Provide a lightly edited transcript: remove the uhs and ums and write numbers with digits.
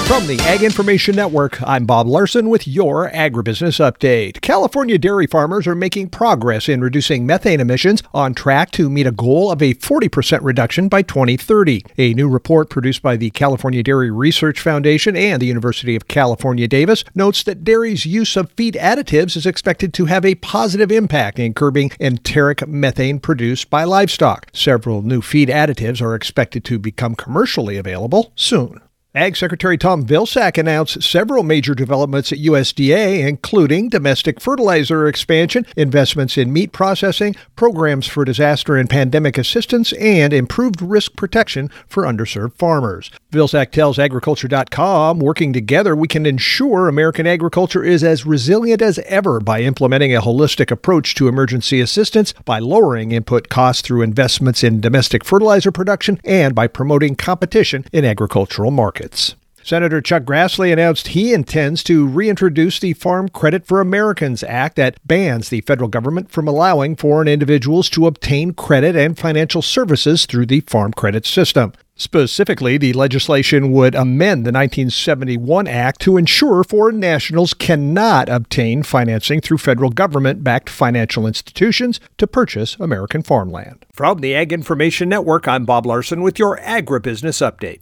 From the Ag Information Network, I'm Bob Larson with your Agribusiness Update. California dairy farmers are making progress in reducing methane emissions, on track to meet a goal of a 40% reduction by 2030. A new report produced by the California Dairy Research Foundation and the University of California, Davis notes that dairy's use of feed additives is expected to have a positive impact in curbing enteric methane produced by livestock. Several new feed additives are expected to become commercially available soon. Ag Secretary Tom Vilsack announced several major developments at USDA, including domestic fertilizer expansion, investments in meat processing, programs for disaster and pandemic assistance, and improved risk protection for underserved farmers. Vilsack tells Agriculture.com, working together, we can ensure American agriculture is as resilient as ever by implementing a holistic approach to emergency assistance, by lowering input costs through investments in domestic fertilizer production, and by promoting competition in agricultural markets. Senator Chuck Grassley announced he intends to reintroduce the Farm Credit for Americans Act that bans the federal government from allowing foreign individuals to obtain credit and financial services through the Farm Credit system. Specifically, the legislation would amend the 1971 Act to ensure foreign nationals cannot obtain financing through federal government-backed financial institutions to purchase American farmland. From the Ag Information Network, I'm Bob Larson with your Agribusiness Update.